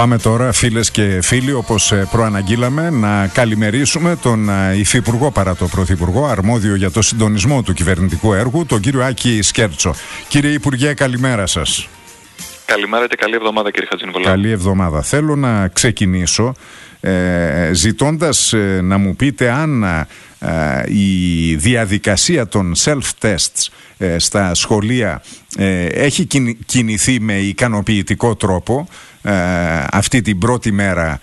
Πάμε τώρα, φίλες και φίλοι, όπως προαναγγείλαμε, να καλημερίσουμε τον Υφυπουργό παρά το Πρωθυπουργό, αρμόδιο για το συντονισμό του κυβερνητικού έργου, τον κύριο Άκη Σκέρτσο. Κύριε Υπουργέ, καλημέρα σας. Καλημέρα και καλή εβδομάδα, κύριε Χατζηνικολάου. Καλή εβδομάδα. Θέλω να ξεκινήσω ζητώντας να μου πείτε αν η διαδικασία των self-tests στα σχολεία έχει κινηθεί με ικανοποιητικό τρόπο αυτή την πρώτη μέρα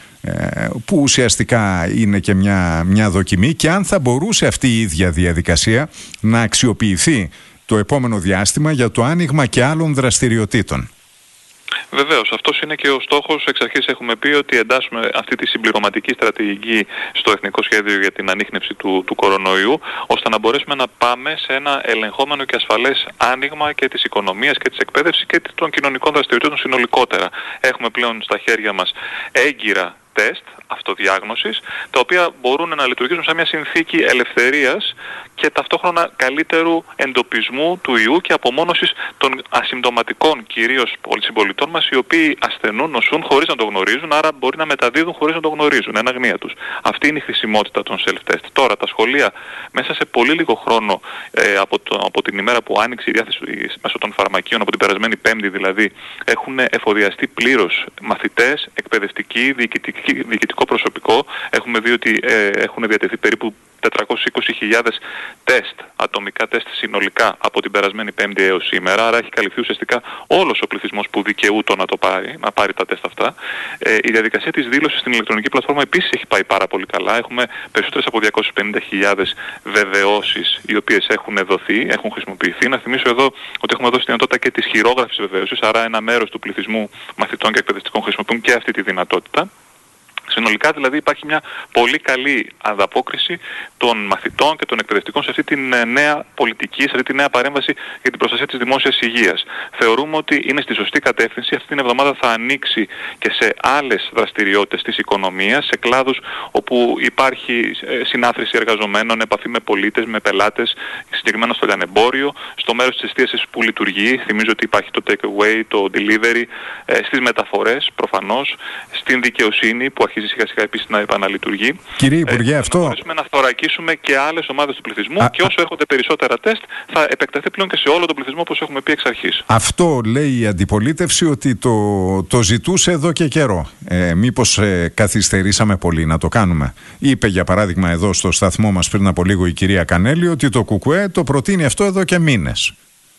που ουσιαστικά είναι και μια δοκιμή, και αν θα μπορούσε αυτή η ίδια διαδικασία να αξιοποιηθεί το επόμενο διάστημα για το άνοιγμα και άλλων δραστηριοτήτων. Βεβαίως, αυτός είναι και ο στόχος. Εξ αρχής έχουμε πει ότι εντάσσουμε αυτή τη συμπληρωματική στρατηγική στο Εθνικό Σχέδιο για την ανίχνευση του κορονοϊού, ώστε να μπορέσουμε να πάμε σε ένα ελεγχόμενο και ασφαλές άνοιγμα και της οικονομίας και της εκπαίδευσης και των κοινωνικών δραστηριοτήτων συνολικότερα. Έχουμε πλέον στα χέρια μας έγκυρα τεστ αυτοδιάγνωσης, τα οποία μπορούν να λειτουργήσουν σαν μια συνθήκη ελευθερίας και ταυτόχρονα καλύτερου εντοπισμού του ιού και απομόνωσης των ασυμπτωματικών κυρίως συμπολιτών μας, οι οποίοι ασθενούν, νοσούν χωρίς να το γνωρίζουν, άρα μπορεί να μεταδίδουν χωρίς να το γνωρίζουν, εν αγνία τους. Αυτή είναι η χρησιμότητα των self-test. Τώρα τα σχολεία μέσα σε πολύ λίγο χρόνο από την ημέρα που άνοιξε η διάθεση μέσω των φαρμακείων, από την περασμένη Πέμπτη δηλαδή, έχουν εφοδιαστεί πλήρως μαθητές, εκπαιδευτικοί, διοικητικό προσωπικό. Έχουμε δει ότι έχουν διατεθεί περίπου 420.000 τεστ, ατομικά τεστ συνολικά από την περασμένη Πέμπτη έως σήμερα. Άρα έχει καλυφθεί ουσιαστικά όλος ο πληθυσμός που δικαιούτο να πάρει τα τεστ αυτά. Η διαδικασία της δήλωσης στην ηλεκτρονική πλατφόρμα επίσης έχει πάει πάρα πολύ καλά. Έχουμε περισσότερες από 250.000 βεβαιώσεις οι οποίες έχουν δοθεί, έχουν χρησιμοποιηθεί. Να θυμίσω εδώ ότι έχουμε δώσει τη δυνατότητα και της χειρόγραφης βεβαίωσης, άρα ένα μέρος του πληθυσμού μαθητών και εκπαιδευτικών χρησιμοποιούν και αυτή τη δυνατότητα. Συνολικά δηλαδή υπάρχει μια πολύ καλή ανταπόκριση των μαθητών και των εκπαιδευτικών σε αυτή τη νέα πολιτική, σε αυτή τη νέα παρέμβαση για την προστασία της δημόσιας υγείας. Θεωρούμε ότι είναι στη σωστή κατεύθυνση. Αυτή την εβδομάδα θα ανοίξει και σε άλλες δραστηριότητες της οικονομίας, σε κλάδους όπου υπάρχει συνάθρηση εργαζομένων, επαφή με πολίτες, με πελάτες, συγκεκριμένα στο λιανεμπόριο, στο μέρος της εστίασης που λειτουργεί. Θυμίζω ότι υπάρχει το take away, το delivery, στις μεταφορές προφανώς, στην δικαιοσύνη που αρχίζει σιγά σιγά επίσης να επαναλειτουργεί. Κύριε Υπουργέ, αυτό... Να μπορέσουμε να θωρακίσουμε και άλλες ομάδες του πληθυσμού και όσο έρχονται περισσότερα τεστ θα επεκταθεί πλέον και σε όλο τον πληθυσμό, όπως έχουμε πει εξ αρχής. Αυτό λέει η αντιπολίτευση ότι το ζητούσε εδώ και καιρό. Μήπως καθυστερήσαμε πολύ να το κάνουμε? Είπε για παράδειγμα εδώ στο σταθμό μας πριν από λίγο η κυρία Κανέλη ότι το ΚΚΕ το προτείνει αυτό εδώ και μήνες.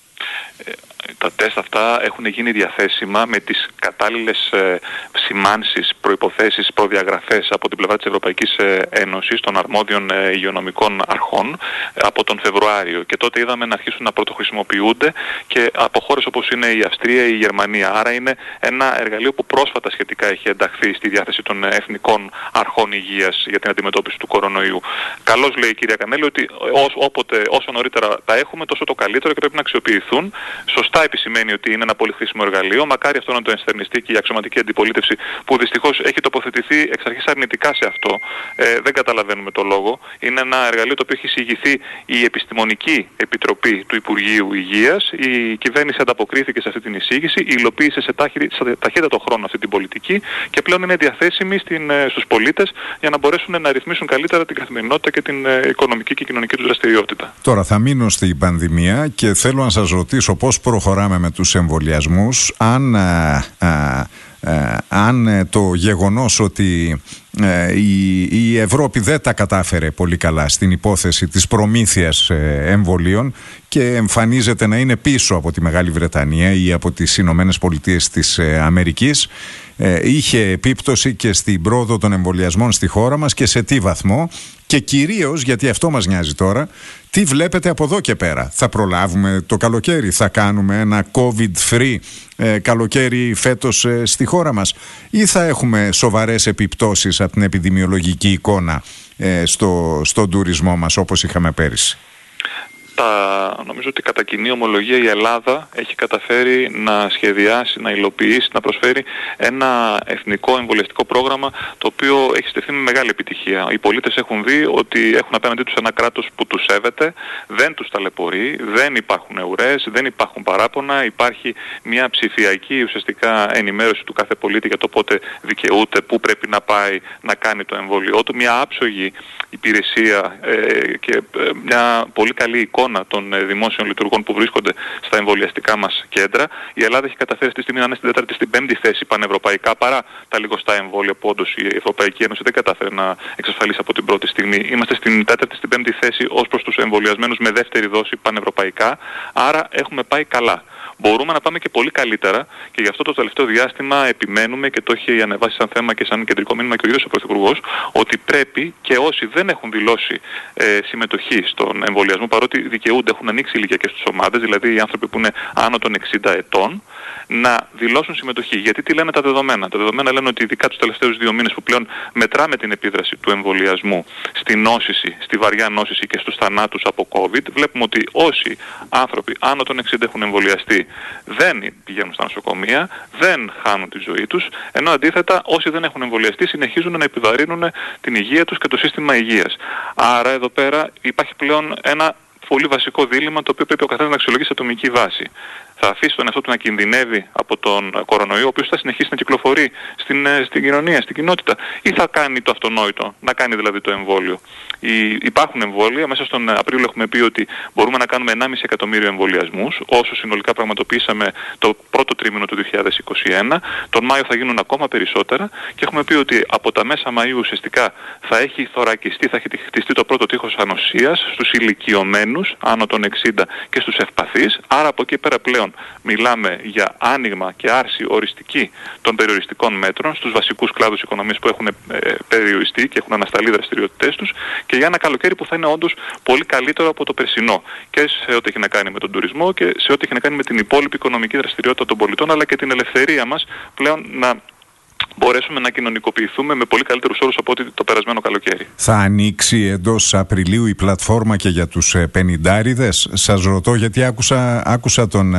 Τα τεστ αυτά έχουν γίνει διαθέσιμα με τις κατάλληλες σημάνσεις, προϋποθέσεις, προδιαγραφές από την πλευρά της Ευρωπαϊκής Ένωσης, των αρμόδιων υγειονομικών αρχών, από τον Φεβρουάριο. Και τότε είδαμε να αρχίσουν να πρωτοχρησιμοποιούνται και από χώρες όπως είναι η Αυστρία ή η Γερμανία. Άρα είναι ένα εργαλείο που πρόσφατα σχετικά έχει ενταχθεί στη διάθεση των εθνικών αρχών υγείας για την αντιμετώπιση του κορονοϊού. Καλώς λέει η κυρία Κανέλη ότι όσο νωρίτερα τα έχουμε, τόσο το καλύτερο και πρέπει να αξιοποιηθούν. Σωστά επισημαίνει ότι είναι ένα πολύ χρήσιμο εργαλείο. Μακάρι αυτό να το ενστερνιστεί και η αξιωματική αντιπολίτευση, που δυστυχώς έχει τοποθετηθεί εξ αρχής αρνητικά σε αυτό. Δεν καταλαβαίνουμε το λόγο. Είναι ένα εργαλείο το οποίο έχει εισηγηθεί η Επιστημονική Επιτροπή του Υπουργείου Υγείας. Η κυβέρνηση ανταποκρίθηκε σε αυτή την εισήγηση, υλοποίησε σε ταχύτατο χρόνο αυτή την πολιτική και πλέον είναι διαθέσιμη στους πολίτες για να μπορέσουν να ρυθμίσουν καλύτερα την καθημερινότητα και την οικονομική και κοινωνική τους δραστηριότητα. Τώρα θα μείνω στην πανδημία και θέλω να σας ρωτήσω πώς προχωράμε με τους εμβολιασμούς, αν το γεγονός ότι η Ευρώπη δεν τα κατάφερε πολύ καλά στην υπόθεση της προμήθειας εμβολίων και εμφανίζεται να είναι πίσω από τη Μεγάλη Βρετανία ή από τις Ηνωμένες Πολιτείες της Αμερικής, είχε επίπτωση και στην πρόοδο των εμβολιασμών στη χώρα μας και σε τι βαθμό, και κυρίως, γιατί αυτό μας νοιάζει τώρα, τι βλέπετε από εδώ και πέρα? Θα προλάβουμε το καλοκαίρι? Θα κάνουμε ένα COVID-free καλοκαίρι φέτος στη χώρα μας? Ή θα έχουμε σοβαρές επιπτώσεις από την επιδημιολογική εικόνα στον τουρισμό μας όπως είχαμε πέρυσι? νομίζω ότι κατά κοινή ομολογία η Ελλάδα έχει καταφέρει να σχεδιάσει, να υλοποιήσει, να προσφέρει ένα εθνικό εμβολιαστικό πρόγραμμα το οποίο έχει στεφθεί με μεγάλη επιτυχία. Οι πολίτες έχουν δει ότι έχουν απέναντί τους ένα κράτος που τους σέβεται, δεν τους ταλαιπωρεί, δεν υπάρχουν ουρές, δεν υπάρχουν παράπονα, υπάρχει μια ψηφιακή ουσιαστικά ενημέρωση του κάθε πολίτη για το πότε δικαιούται, πού πρέπει να πάει να κάνει το εμβόλιο του, μια άψογη υπηρεσία και μια πολύ καλή εικόνα των δημόσιων λειτουργών που βρίσκονται στα εμβολιαστικά μας κέντρα. Η Ελλάδα έχει καταφέρει αυτή τη στιγμή να είναι στην 4η, στην 5η θέση πανευρωπαϊκά, παρά τα λιγοστά εμβόλια που όντως η Ευρωπαϊκή Ένωση δεν κατάφερε να εξασφαλίσει από την πρώτη στιγμή. Είμαστε στην 4η, στην 5η θέση ως προς τους εμβολιασμένους με δεύτερη δόση πανευρωπαϊκά, άρα έχουμε πάει καλά. Μπορούμε να πάμε και πολύ καλύτερα και γι' αυτό το τελευταίο διάστημα επιμένουμε και το έχει ανεβάσει σαν θέμα και σαν κεντρικό μήνυμα και ο ίδιος ο Πρωθυπουργός, ότι πρέπει και όσοι δεν έχουν δηλώσει συμμετοχή στον εμβολιασμό, παρότι δικαιούνται, έχουν ανοίξει ηλικιακές τους ομάδες, δηλαδή οι άνθρωποι που είναι άνω των 60 ετών, να δηλώσουν συμμετοχή. Γιατί τι λένε τα δεδομένα? Τα δεδομένα λένε ότι ειδικά τους τελευταίους 2 μήνες που πλέον μετράμε την επίδραση του εμβολιασμού στη νόσηση, στη βαριά νόσηση και στους θανάτους από COVID, βλέπουμε ότι όσοι άνθρωποι άνω των 60 έχουν εμβολιαστεί δεν πηγαίνουν στα νοσοκομεία, δεν χάνουν τη ζωή τους, ενώ αντίθετα όσοι δεν έχουν εμβολιαστεί συνεχίζουν να επιβαρύνουν την υγεία τους και το σύστημα υγείας. Άρα εδώ πέρα υπάρχει πλέον ένα πολύ βασικό δίλημμα το οποίο πρέπει ο καθένας να αξιολογήσει σε ατομική βάση. Θα αφήσει τον εαυτό του να κινδυνεύει από τον κορονοϊό, ο οποίος θα συνεχίσει να κυκλοφορεί στην κοινωνία, στην κοινότητα, ή θα κάνει το αυτονόητο, να κάνει δηλαδή το εμβόλιο? Υπάρχουν εμβόλια, μέσα στον Απρίλιο έχουμε πει ότι μπορούμε να κάνουμε 1,5 εκατομμύριο εμβολιασμούς, όσο συνολικά πραγματοποιήσαμε το πρώτο τρίμηνο του 2021. Τον Μάιο θα γίνουν ακόμα περισσότερα και έχουμε πει ότι από τα μέσα Μαΐου ουσιαστικά θα έχει θωρακιστεί, θα έχει χτιστεί το πρώτο τείχος ανοσίας στους ηλικιωμένους άνω των 60 και στους ευπαθείς. Άρα από εκεί πέρα πλέον μιλάμε για άνοιγμα και άρση οριστική των περιοριστικών μέτρων στους βασικούς κλάδους οικονομίας που έχουν περιοριστεί και έχουν ανασταλεί δραστηριότητές τους, και για ένα καλοκαίρι που θα είναι όντως πολύ καλύτερο από το περσινό, και σε ό,τι έχει να κάνει με τον τουρισμό και σε ό,τι έχει να κάνει με την υπόλοιπη οικονομική δραστηριότητα των πολιτών, αλλά και την ελευθερία μας πλέον να μπορέσουμε να κοινωνικοποιηθούμε με πολύ καλύτερους όρους από ό,τι το περασμένο καλοκαίρι. Θα ανοίξει εντός Απριλίου η πλατφόρμα και για τους 50'ριδες? Σας ρωτώ γιατί άκουσα τον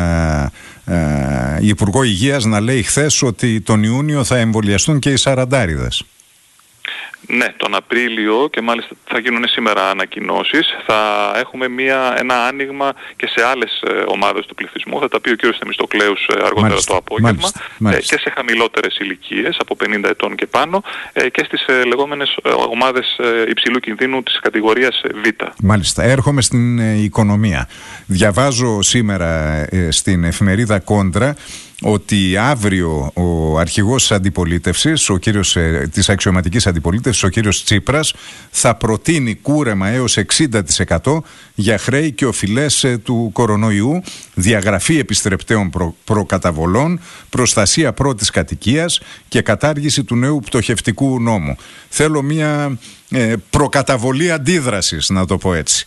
Υπουργό Υγείας να λέει χθες ότι τον Ιούνιο θα εμβολιαστούν και οι 40'ριδες. Ναι, τον Απρίλιο, και μάλιστα θα γίνουν σήμερα ανακοινώσεις, θα έχουμε ένα άνοιγμα και σε άλλες ομάδες του πληθυσμού. Θα τα πει ο κ. Θεμιστοκλέους αργότερα το απόγευμα. Μάλιστα. Και σε χαμηλότερες ηλικίες, από 50 ετών και πάνω, και στις λεγόμενες ομάδες υψηλού κινδύνου της κατηγορίας Β. Μάλιστα. Έρχομαι στην οικονομία. Διαβάζω σήμερα στην εφημερίδα Κόντρα ότι αύριο ο αρχηγός της αντιπολίτευσης, της αξιωματικής αντιπολίτευσης, ο κύριος Τσίπρας, θα προτείνει κούρεμα έως 60% για χρέη και οφειλές του κορονοϊού, διαγραφή επιστρεπτέων προκαταβολών, προστασία πρώτης κατοικίας και κατάργηση του νέου πτωχευτικού νόμου. Θέλω μια προκαταβολή αντίδρασης, να το πω έτσι,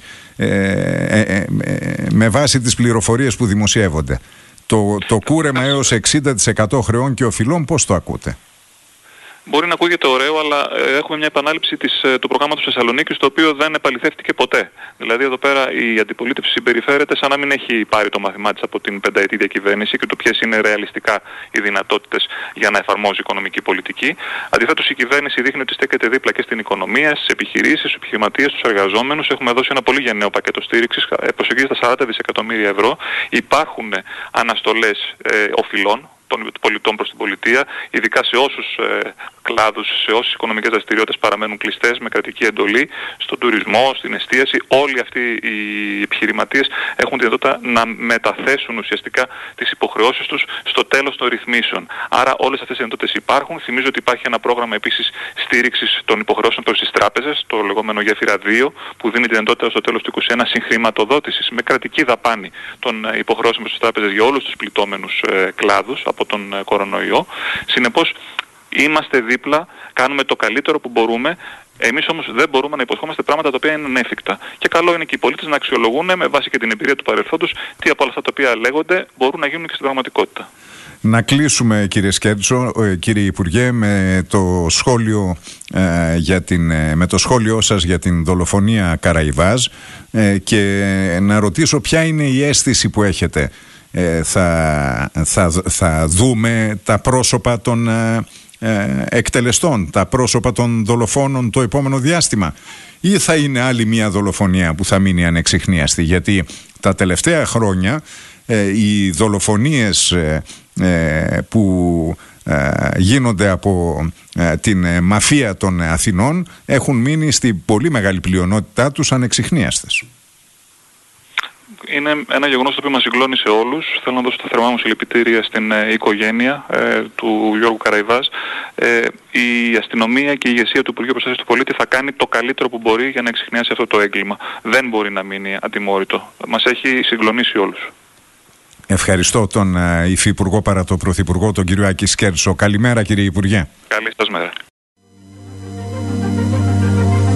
με βάση τις πληροφορίες που δημοσιεύονται. Το κούρεμα έως 60% χρεών και οφειλών, πώς το ακούτε? Μπορεί να ακούγεται ωραίο, αλλά έχουμε μια επανάληψη του προγράμματος Θεσσαλονίκης, το οποίο δεν επαληθεύτηκε ποτέ. Δηλαδή εδώ πέρα η αντιπολίτευση συμπεριφέρεται σαν να μην έχει πάρει το μάθημά της από την πενταετή διακυβέρνηση και το ποιες είναι ρεαλιστικά οι δυνατότητες για να εφαρμόζει οικονομική πολιτική. Αντιθέτως η κυβέρνηση δείχνει ότι στέκεται δίπλα και στην οικονομία, στις επιχειρήσεις, στους επιχειρηματίες, στους εργαζόμενους. Έχουμε δώσει ένα πολύ γενναίο πακέτο στήριξης, προσεγγίζει τα 40 δισεκατομμύρια ευρώ. Υπάρχουν αναστολές οφειλών των πολιτών προς την πολιτεία, ειδικά σε όσους κλάδους, σε όσες οικονομικές δραστηριότητες παραμένουν κλειστές με κρατική εντολή, στον τουρισμό, στην εστίαση. Όλοι αυτοί οι επιχειρηματίες έχουν τη δυνατότητα να μεταθέσουν ουσιαστικά τις υποχρεώσεις τους στο τέλος των ρυθμίσεων. Άρα όλες αυτές οι δυνατότητες υπάρχουν. Θυμίζω ότι υπάρχει ένα πρόγραμμα επίσης στήριξης των υποχρεώσεων προς τις τράπεζες, το λεγόμενο Γέφυρα 2, που δίνει τη δυνατότητα στο τέλος του 2021 συγχρηματοδότησης με κρατική δαπάνη των υποχρεώσεων προς τις τράπεζες για όλους τους πληττόμενους κλάδους από τον κορονοϊό. Συνεπώς είμαστε δίπλα, κάνουμε το καλύτερο που μπορούμε. Εμείς όμως δεν μπορούμε να υποσχόμαστε πράγματα τα οποία είναι ανέφικτα. Και καλό είναι και οι πολίτες να αξιολογούν με βάση και την εμπειρία του παρελθόντος τι από όλα αυτά τα οποία λέγονται μπορούν να γίνουν και στην πραγματικότητα. Να κλείσουμε, κύριε Σκέρτσο, κύριε Υπουργέ, με το σχόλιο, με το σχόλιο σας για την δολοφονία Καραϊβάζ, και να ρωτήσω ποια είναι η αίσθηση που έχετε. Θα δούμε τα πρόσωπα των εκτελεστών, τα πρόσωπα των δολοφόνων το επόμενο διάστημα, ή θα είναι άλλη μια δολοφονία που θα μείνει ανεξιχνίαστη? Γιατί τα τελευταία χρόνια οι δολοφονίες που γίνονται από την μαφία των Αθηνών έχουν μείνει στην πολύ μεγάλη πλειονότητά τους ανεξιχνίαστες. Είναι ένα γεγονός το οποίο μας συγκλώνησε όλους. Θέλω να δώσω τα θερμά μου συλληπιτήρια στην οικογένεια του Γιώργου Καραϊβάζ. Η αστυνομία και η ηγεσία του Υπουργείου Προστασίας του Πολίτη θα κάνει το καλύτερο που μπορεί για να εξιχνιάσει αυτό το έγκλημα. Δεν μπορεί να μείνει ατιμόρυτο. Μας έχει συγκλονίσει όλους. Ευχαριστώ τον Υφυπουργό παρά τον Πρωθυπουργό, τον κύριο Άκη Σκέρτσο. Καλημέρα, κύριε Υπουργέ. Καλή σας μέρα.